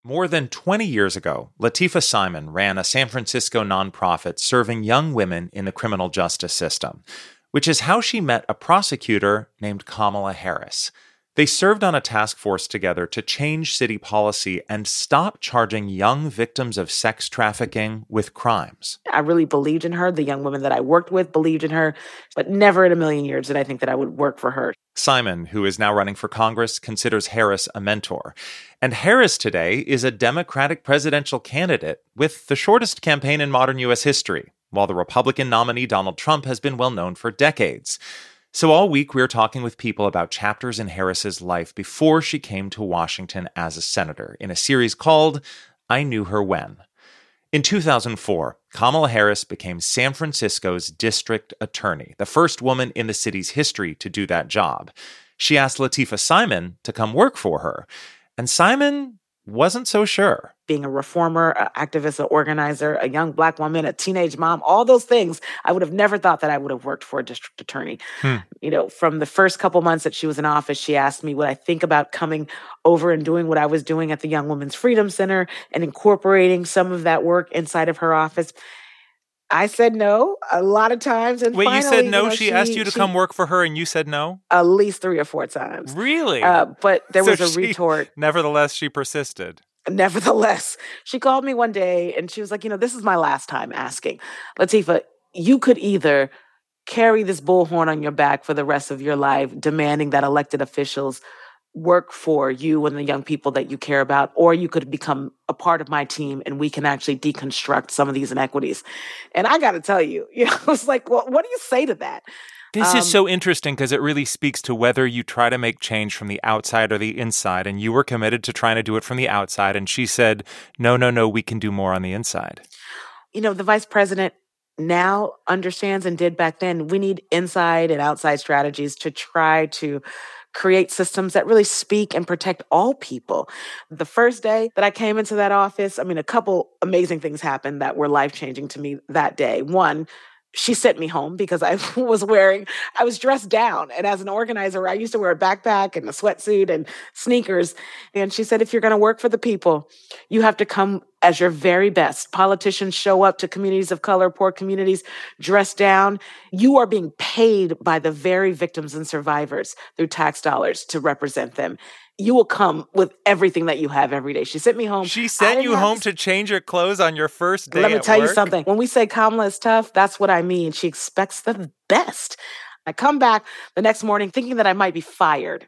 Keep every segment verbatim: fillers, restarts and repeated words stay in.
More than twenty years ago, Latifah Simon ran a San Francisco nonprofit serving young women in the criminal justice system, which is how she met a prosecutor named Kamala Harris. They served on a task force together to change city policy and stop charging young victims of sex trafficking with crimes. I really believed in her. The young women that I worked with believed in her, but never in a million years did I think that I would work for her. Simon, who is now running for Congress, considers Harris a mentor. And Harris today is a Democratic presidential candidate with the shortest campaign in modern U S history, while the Republican nominee Donald Trump has been well known for decades. So all week, we're talking with people about chapters in Harris's life before she came to Washington as a senator in a series called I Knew Her When. In two thousand four, Kamala Harris became San Francisco's district attorney, the first woman in the city's history to do that job. She asked Latifah Simon to come work for her, and Simon wasn't so sure. Being a reformer, an activist, an organizer, a young Black woman, a teenage mom, all those things, I would have never thought that I would have worked for a district attorney. Hmm. You know, from the first couple months that she was in office, she asked me what I think about coming over and doing what I was doing at the Young Women's Freedom Center and incorporating some of that work inside of her office. I said no a lot of times. And Wait, finally, you said no? You know, she, she asked you to she, come work for her and you said no? At least three or four times. Really? Uh, but there so was a she, retort. Nevertheless, she persisted. Nevertheless, she called me one day and she was like, you know, this is my last time asking. Latifah, you could either carry this bullhorn on your back for the rest of your life, demanding that elected officials work for you and the young people that you care about, or you could become a part of my team and we can actually deconstruct some of these inequities. And I got to tell you, you know, I was like, well, what do you say to that? This um, is so interesting because it really speaks to whether you try to make change from the outside or the inside. And you were committed to trying to do it from the outside. And she said, no, no, no, we can do more on the inside. You know, the vice president now understands and did back then. We need inside and outside strategies to try to create systems that really speak and protect all people. The first day that I came into that office, I mean, a couple amazing things happened that were life-changing to me that day. One, she sent me home because I was wearing, I was dressed down. And as an organizer, I used to wear a backpack and a sweatsuit and sneakers. And she said, if you're going to work for the people, you have to come as your very best. Politicians show up to communities of color, poor communities, dressed down. You are being paid by the very victims and survivors through tax dollars to represent them. You will come with everything that you have every day. She sent me home. She sent you home to... to change your clothes on your first day. Let me at tell work. you something. When we say Kamala is tough, that's what I mean. She expects the best. I come back the next morning thinking that I might be fired.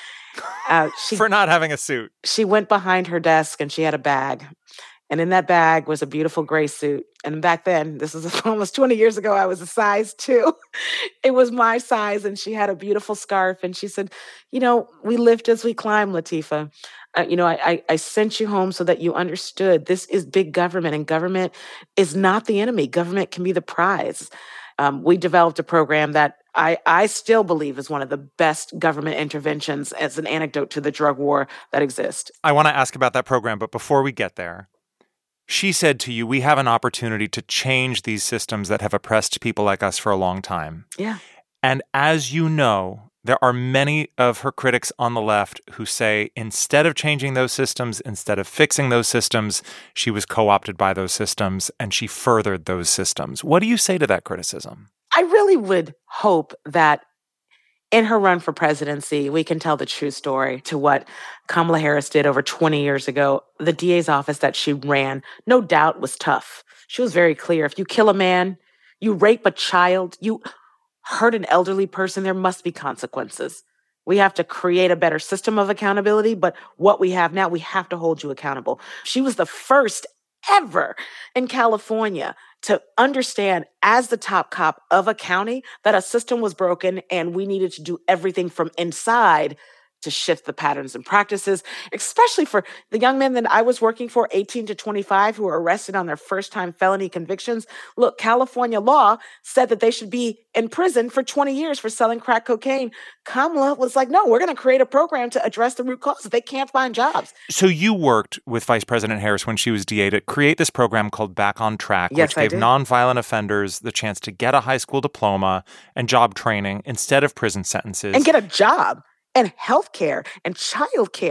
Uh, she, For not having a suit. She went behind her desk and she had a bag. And in that bag was a beautiful gray suit. And back then, this was almost twenty years ago, I was a size two. It was my size. And she had a beautiful scarf. And she said, you know, we lift as we climb, Latifah. Uh, you know, I, I, I sent you home so that you understood this is big government. And government is not the enemy. Government can be the prize. Um, we developed a program that I, I still believe is one of the best government interventions as an antidote to the drug war that exists. I want to ask about that program. But before we get there, she said to you, we have an opportunity to change these systems that have oppressed people like us for a long time. Yeah. And as you know, there are many of her critics on the left who say instead of changing those systems, instead of fixing those systems, she was co-opted by those systems and she furthered those systems. What do you say to that criticism? I really would hope that in her run for presidency, we can tell the true story to what Kamala Harris did over twenty years ago. The D A's office that she ran, no doubt, was tough. She was very clear. If you kill a man, you rape a child, you hurt an elderly person, there must be consequences. We have to create a better system of accountability, but what we have now, we have to hold you accountable. She was the first ever in California to understand as the top cop of a county that a system was broken and we needed to do everything from inside to shift the patterns and practices, especially for the young men that I was working for, eighteen to twenty-five, who were arrested on their first-time felony convictions. Look, California law said that they should be in prison for twenty years for selling crack cocaine. Kamala was like, no, we're going to create a program to address the root causes. They can't find jobs. So you worked with Vice President Harris when she was D A to create this program called Back on Track, yes, which gave nonviolent offenders the chance to get a high school diploma and job training instead of prison sentences. And get a job. And healthcare and childcare.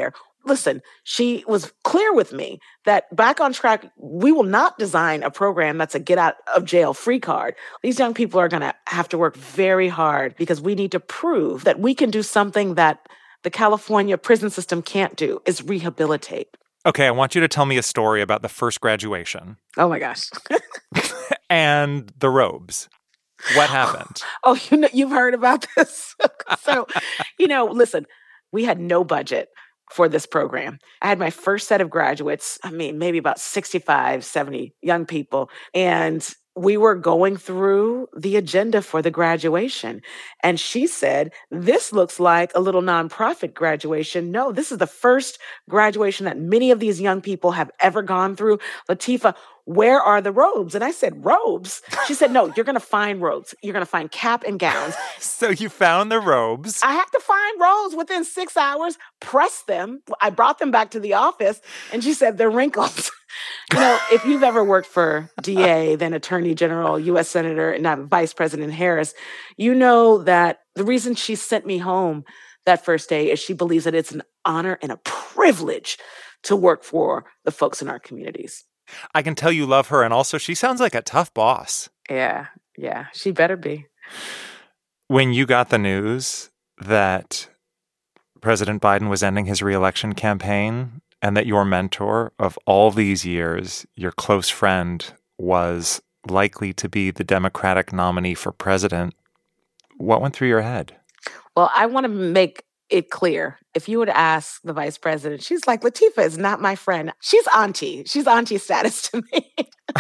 listen, she was clear with me that Back on Track, we will not design a program that's a get out of jail free card. These young people are going to have to work very hard because we need to prove that we can do something that the California prison system can't do, is rehabilitate. Okay, I want you to tell me a story about the first graduation. Oh my gosh. And the robes. What happened? Oh, you know, you've heard about this. So, you know, listen, we had no budget for this program. I had my first set of graduates, I mean, maybe about sixty-five, seventy young people. And we were going through the agenda for the graduation. And she said, this looks like a little nonprofit graduation. No, this is the first graduation that many of these young people have ever gone through. Latifah, where are the robes? And I said, robes? She said, no, you're going to find robes. You're going to find cap and gowns. So you found the robes. I had to find robes within six hours, press them. I brought them back to the office, and she said, they're wrinkled. You know, if you've ever worked for D A, then Attorney General, U S Senator, and now Vice President Harris, you know that the reason she sent me home that first day is she believes that it's an honor and a privilege to work for the folks in our communities. I can tell you love her, and also she sounds like a tough boss. Yeah, yeah, she better be. When you got the news that President Biden was ending his reelection campaign and that your mentor of all these years, your close friend, was likely to be the Democratic nominee for president, what went through your head? Well, I want to make it clear. If you would ask the vice president, she's like, Latifah is not my friend. She's auntie. She's auntie status to me.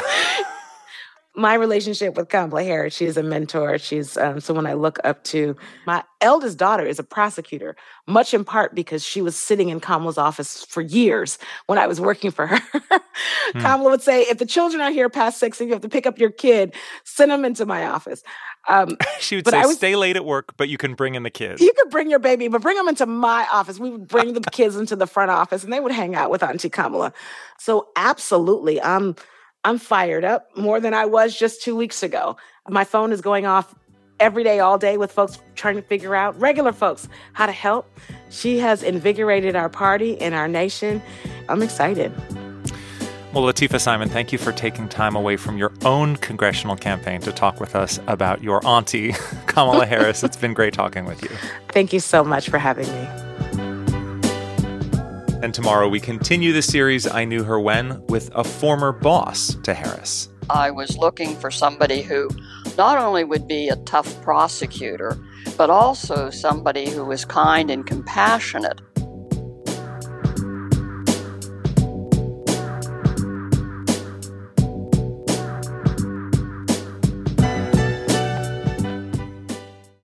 My relationship with Kamala Harris, she's a mentor. She's um, someone I look up to. My eldest daughter is a prosecutor, much in part because she was sitting in Kamala's office for years when I was working for her. hmm. Kamala would say, if the children are here past six and you have to pick up your kid, send them into my office. Um, she would say, I was, stay late at work, but you can bring in the kids. You could bring your baby, but bring them into my office. We would bring the kids into the front office, and they would hang out with Auntie Kamala. So absolutely, I'm I'm fired up more than I was just two weeks ago. My phone is going off every day, all day with folks trying to figure out, regular folks, how to help. She has invigorated our party and our nation. I'm excited. Well, Latifah Simon, thank you for taking time away from your own congressional campaign to talk with us about your auntie, Kamala Harris. It's been great talking with you. Thank you so much for having me. And tomorrow we continue the series I Knew Her When with a former boss to Harris. I was looking for somebody who not only would be a tough prosecutor, but also somebody who was kind and compassionate.